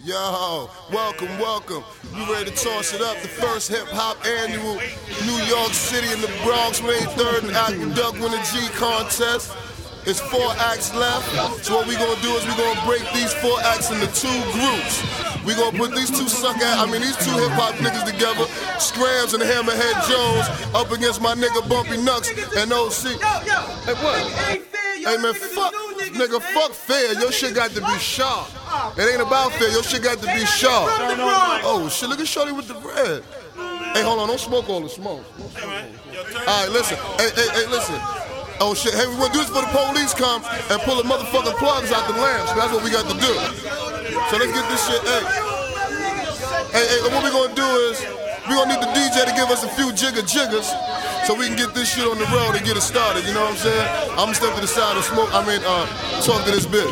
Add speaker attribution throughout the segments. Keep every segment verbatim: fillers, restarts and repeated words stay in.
Speaker 1: Yo, welcome, welcome. You ready to toss it up? The first hip-hop annual New York City in the Bronx, May third, and Aqueduct Win a G contest. It's four acts left, so what we gonna do is we gonna break these four acts into two groups. We gonna put these two suck ass, I mean these two hip-hop niggas together, Scrams and Hammerhead Jones, up against my nigga Bumpy Nux and O C. Hey, what? Hey man, fuck, nigga, fuck fair. Your shit got to be sharp. It ain't about fair. Your shit got to be sharp. Oh shit, look at Shorty with the bread. Hey, hold on, don't smoke all the smoke. All right, listen. Hey, hey, hey, listen. Oh shit, hey, we gonna do this for the police come and pull the motherfucking plugs out the lamps. That's what we got to do. So let's get this shit. Hey, hey, hey. What we gonna do is we gonna need the D J to give us a few jigger jiggers, so we can get this shit on the road and get it started, you know what I'm saying? I'm gonna step to the side and smoke, I mean, uh, talk to this bitch.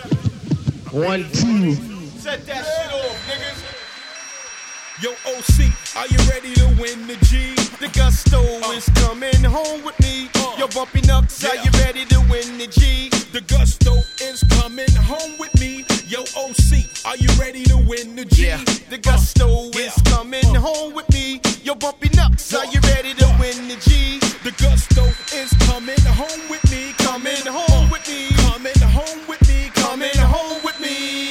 Speaker 2: One, two.
Speaker 3: Set that shit off, niggas. Yo, O C, are you ready to win the G? The gusto uh, is coming home with me. Uh, Yo, Bumpy Nux, yeah. Are you ready to win the G? The gusto is coming home with me. Yo, O C, are you ready to win the G? Yeah. The gusto uh, is yeah. coming uh, home with me. Yo, Bumpy Nux, are you ready to win the G? The gusto is coming home with me. Coming home with me. Coming home with me. Coming home with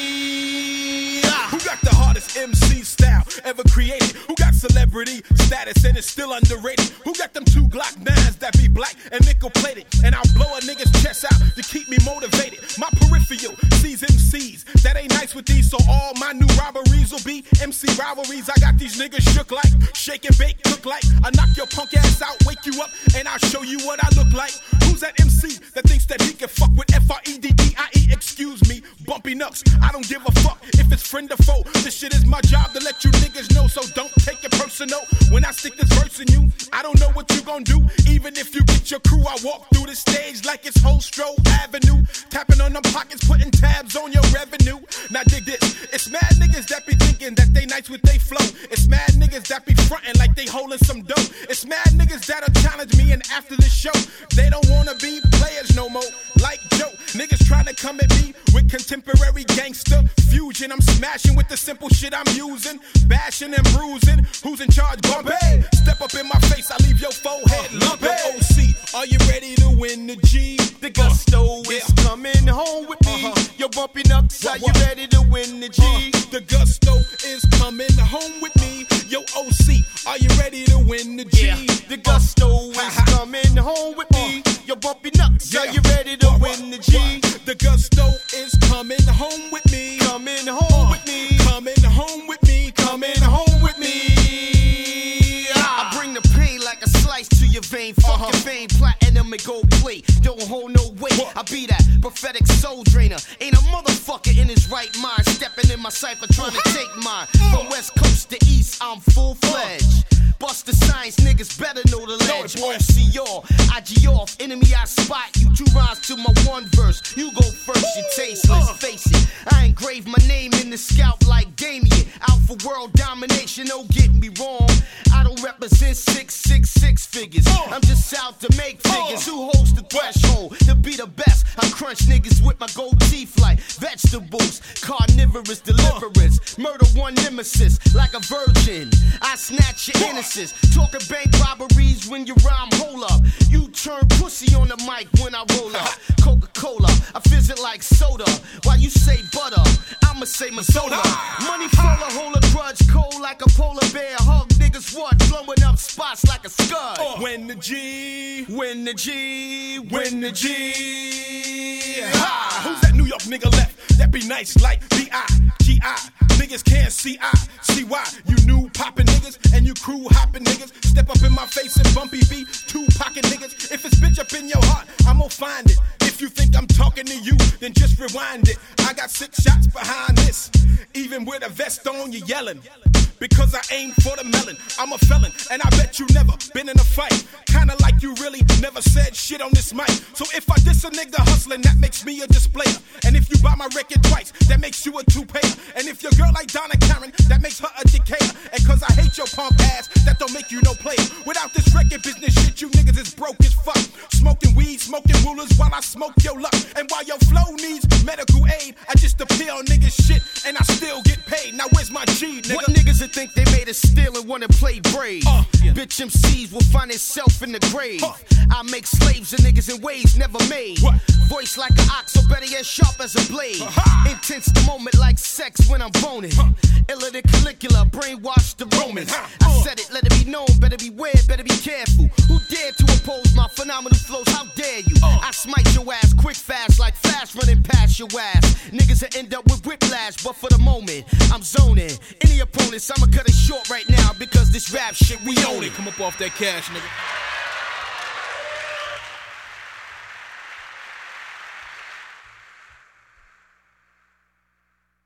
Speaker 3: me. Ah. Who got the hardest M C style ever created? Who got celebrity status and is still underrated? Who got them two Glock nines that be black and nickel plated? And I'll blow a nigga's chest out to keep me motivated. My peripheral sees M Cs that ain't nice with these, so all my new robberies will be M C rivalries. I got these niggas shook like, shake and bake, cook like. I knock your punk ass out, wake you up, and I'll show you what I look like. Who's that M C that thinks that he can fuck with F R E D D I E? Excuse me, Bumpy Nux. I don't give a fuck if it's friend or foe. This shit is my job to let you niggas know, so don't take it personal. When I stick this verse in you, I don't know what you gon' do. Even if you get your crew, I walk through the stage like it's Holstrow Avenue. Tapping on them pockets, putting tabs on your revenue. Now dig this, it's mad niggas that be thinking that they nice with they flow. It's mad niggas that be frontin' like they holding some dough. It's mad niggas that'll challenge me, and after the show, they don't wanna be players no more. Like Joe, niggas trying to come at me with contemporary gangster fusion. I'm smashing with the simple shit I'm using, bashing and bruising. Who's in charge? Bumpy. Step up in my face, I leave your forehead lumpy. O C, are you ready to win the G? The gusto uh, is yeah. coming home with me. Uh-huh. Yo, Bumpy Nux, are you ready to win the G? Uh, the gusto is coming home with me. Yo, O C, are you ready to win the G? Yeah. The gusto uh, is coming home with me. Yo, Bumpy Nux, yeah. are you ready to uh, win the G? The gusto is coming home with me. Coming home uh, with me. Coming home with me. Coming home with me.
Speaker 4: I bring the pain like a slice to your vein. Fuck uh-huh. your vein, platinum and gold plate. Don't hold no weight. I be that prophetic soul drainer. Ain't a motherfucker in his right mind stepping in my cipher trying to take mine. From west coast to east, I'm full fledged. Bust the science, niggas better know the ledge. O C y'all, I G off, enemy I spot you. Two rhymes to my one verse. You go first, you tasteless. Face it, I engrave my name in the scalp like Damien. Out for world domination, don't get me wrong. I don't represent six, six, six figures. I'm just out to make figures. Who holds the threshold to be the best? I crunch niggas with my gold teeth like vegetables. Carnivorous deliverance. Murder one nemesis like a virgin. I snatch your innocence. Talking bank robberies when you rhyme, hold up. You turn pussy on the mic when I roll up. Coca-Cola, I fizz it like soda. While you say butter, I'ma say Mazola. Money full of hold a grudge, cold like a polar bear. Hug niggas what? Blowing up spots like a scud.
Speaker 3: Uh, win the G,
Speaker 4: win the G,
Speaker 3: win the G. Ha! Who's that New York nigga left? That be nice like B I G I. Niggas can't see I, see why. You new poppin' niggas and you crew hoppin' niggas. Step up in my face and Bumpy B, two pocket niggas. If it's bitch up in your heart, I'm gon' find it. If you think I'm talking to you, then just rewind it. I got six shots behind this. Even with a vest on, you yelling. Because I aim for the melon. I'm a felon, and I bet you never been in a fight. Kinda like you really never said shit on this mic. So if I diss a nigga hustling, that makes me a displayer. And if you buy my record twice, that makes you a two-payer. And if your girl like Donna Karen, that makes her a decatur. And cause I hate your punk ass, that don't make you no player. Without this record business shit, you niggas is broke as fuck. Smoking weed, smoking rulers while I smoke your luck. And while your flow needs medical aid, I just appeal niggas shit and I still get paid. Now where's my G, nigga?
Speaker 4: What niggas that think they made us steal and wanna play brave?
Speaker 3: Uh, yeah.
Speaker 4: Bitch M Cs will find itself in the grave.
Speaker 3: Huh.
Speaker 4: I make slaves of niggas in ways never made.
Speaker 3: What?
Speaker 4: Voice like an ox, so better yet sharp as a blade.
Speaker 3: Uh-huh.
Speaker 4: Intense the moment like sex when I'm boning.
Speaker 3: Huh.
Speaker 4: Illa the Caligula, brainwash the Romans.
Speaker 3: Huh.
Speaker 4: I
Speaker 3: Uh.
Speaker 4: said it, let it be known, better beware, better be careful. Who dare to oppose my phenomenal flows? How dare you?
Speaker 3: Uh.
Speaker 4: I smite your ass quick fast like fast running past your ass. Niggas that end up with whiplash, but for the moment, I'm zoning. Any opponents, I'ma cut it short right now because this rap shit, we own it.
Speaker 3: Come up off that cash, nigga.